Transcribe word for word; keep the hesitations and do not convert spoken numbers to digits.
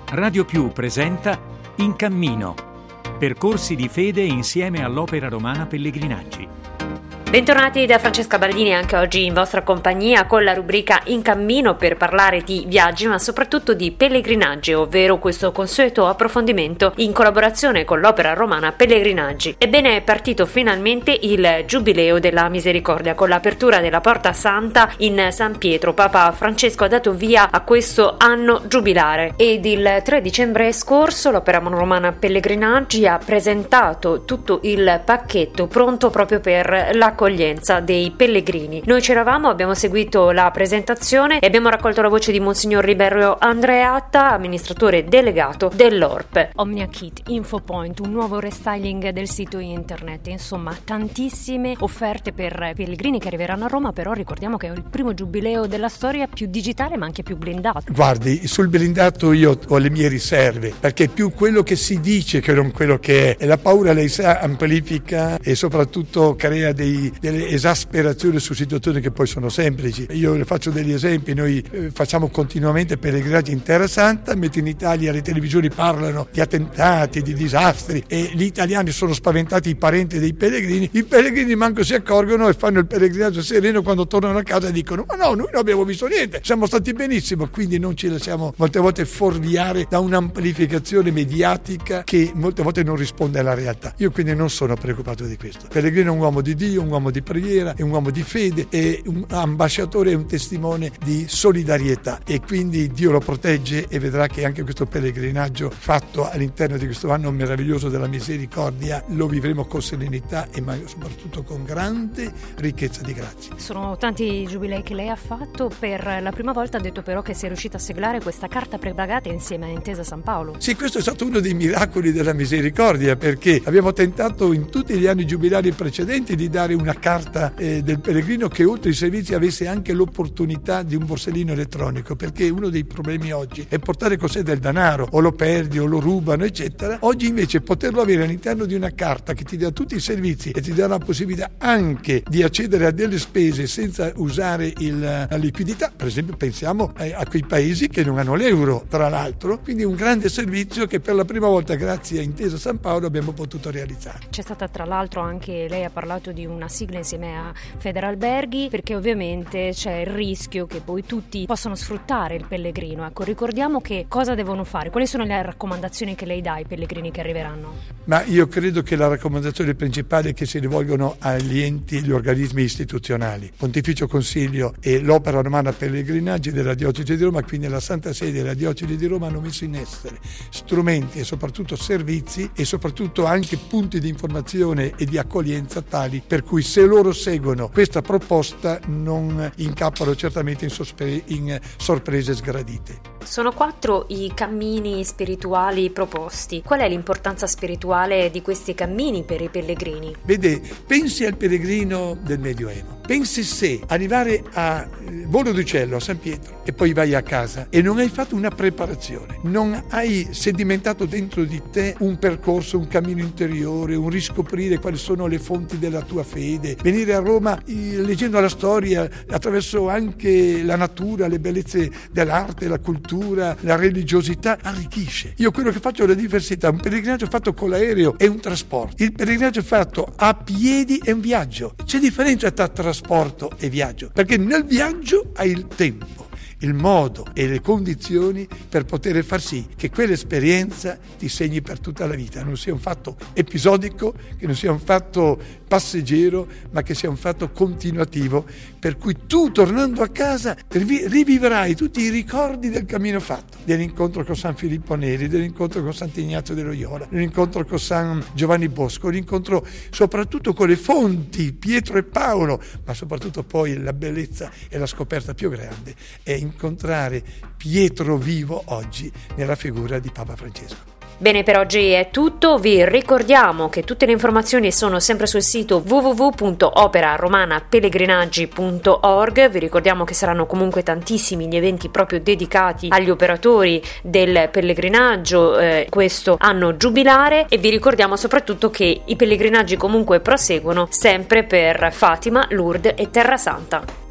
Radio Più presenta In Cammino, percorsi di fede insieme all'Opera Romana Pellegrinaggi. Bentornati da Francesca Baldini, anche oggi in vostra compagnia con la rubrica In Cammino per parlare di viaggi, ma soprattutto di pellegrinaggi, ovvero questo consueto approfondimento in collaborazione con l'Opera Romana Pellegrinaggi. Ebbene, è partito finalmente il Giubileo della Misericordia con l'apertura della Porta Santa in San Pietro. Papa Francesco ha dato via a questo anno giubilare ed il tre dicembre scorso l'Opera Romana Pellegrinaggi ha presentato tutto il pacchetto pronto proprio per la accoglienza dei pellegrini. Noi c'eravamo, abbiamo seguito la presentazione e abbiamo raccolto la voce di Monsignor Liberio Andreatta, amministratore delegato dell'O R P. OmniaKit, Infopoint, un nuovo restyling del sito internet, insomma tantissime offerte per pellegrini che arriveranno a Roma, però ricordiamo che è il primo giubileo della storia più digitale ma anche più blindato. Guardi, sul blindato io ho le mie riserve, perché è più quello che si dice che non quello che è, e la paura, lei sa, amplifica e soprattutto crea dei delle esasperazioni su situazioni che poi sono semplici. Io le faccio degli esempi: noi eh, facciamo continuamente pellegrinaggi in Terra Santa, mentre in Italia le televisioni parlano di attentati, di disastri e gli italiani sono spaventati, i parenti dei pellegrini. I pellegrini manco si accorgono e fanno il pellegrinaggio sereno, quando tornano a casa dicono: ma no, noi non abbiamo visto niente, siamo stati benissimo. Quindi non ci lasciamo molte volte fuorviare da un'amplificazione mediatica che molte volte non risponde alla realtà. Io quindi non sono preoccupato di questo. Pellegrino è un uomo di Dio, un uomo di preghiera, è un uomo di fede, è un ambasciatore, è un testimone di solidarietà, e quindi Dio lo protegge e vedrà che anche questo pellegrinaggio fatto all'interno di questo anno meraviglioso della misericordia lo vivremo con serenità e soprattutto con grande ricchezza di grazie. Sono tanti giubilei che lei ha fatto. Per la prima volta ha detto però che si è riuscita a siglare questa carta prepagata insieme a Intesa San Paolo. Sì, questo è stato uno dei miracoli della misericordia, perché abbiamo tentato in tutti gli anni giubilari precedenti di dare una carta eh, del pellegrino che oltre ai servizi avesse anche l'opportunità di un borsellino elettronico, perché uno dei problemi oggi è portare con sé del denaro, o lo perdi o lo rubano eccetera. Oggi invece poterlo avere all'interno di una carta che ti dà tutti i servizi e ti dà la possibilità anche di accedere a delle spese senza usare il, la liquidità. Per esempio pensiamo a, a quei paesi che non hanno l'euro, tra l'altro, quindi un grande servizio che per la prima volta grazie a Intesa San Paolo abbiamo potuto realizzare. C'è stata tra l'altro anche, lei ha parlato di una sigla insieme a Federalberghi, perché ovviamente c'è il rischio che poi tutti possano sfruttare il pellegrino. Ecco, ricordiamo che cosa devono fare, quali sono le raccomandazioni che lei dà ai pellegrini che arriveranno? Ma io credo che la raccomandazione principale è che si rivolgono agli enti, gli organismi istituzionali, Pontificio Consiglio e l'Opera Romana Pellegrinaggi della Diocesi di Roma, quindi la Santa Sede e la Diocesi di Roma hanno messo in essere strumenti e soprattutto servizi e soprattutto anche punti di informazione e di accoglienza tali per cui se loro seguono questa proposta non incappano certamente in, sospre- in sorprese sgradite. Sono quattro i cammini spirituali proposti. Qual è l'importanza spirituale di questi cammini per i pellegrini? Vede, pensi al pellegrino del Medioevo. Pensi se arrivare a volo d'uccello a San Pietro e poi vai a casa e non hai fatto una preparazione, non hai sedimentato dentro di te un percorso, un cammino interiore, un riscoprire quali sono le fonti della tua fede, venire a Roma leggendo la storia attraverso anche la natura, le bellezze dell'arte, la cultura, la religiosità, arricchisce. Io quello che faccio è la diversità. Un pellegrinaggio fatto con l'aereo è un trasporto, il pellegrinaggio fatto a piedi è un viaggio. C'è differenza tra trasporto e viaggio, perché nel viaggio hai il tempo, il modo e le condizioni per poter far sì che quell'esperienza ti segni per tutta la vita, non sia un fatto episodico, che non sia un fatto passeggero, ma che sia un fatto continuativo, per cui tu tornando a casa rivivrai tutti i ricordi del cammino fatto, dell'incontro con San Filippo Neri, dell'incontro con Sant'Ignazio di Loyola, dell'incontro con San Giovanni Bosco, l'incontro soprattutto con le fonti, Pietro e Paolo, ma soprattutto poi la bellezza e la scoperta più grande è incontrare Pietro vivo oggi nella figura di Papa Francesco. Bene, per oggi è tutto. Vi ricordiamo che tutte le informazioni sono sempre sul sito w w w punto opera romana pellegrinaggi punto org. Vi ricordiamo che saranno comunque tantissimi gli eventi proprio dedicati agli operatori del pellegrinaggio eh, questo anno giubilare, e vi ricordiamo soprattutto che i pellegrinaggi comunque proseguono sempre per Fatima, Lourdes e Terra Santa.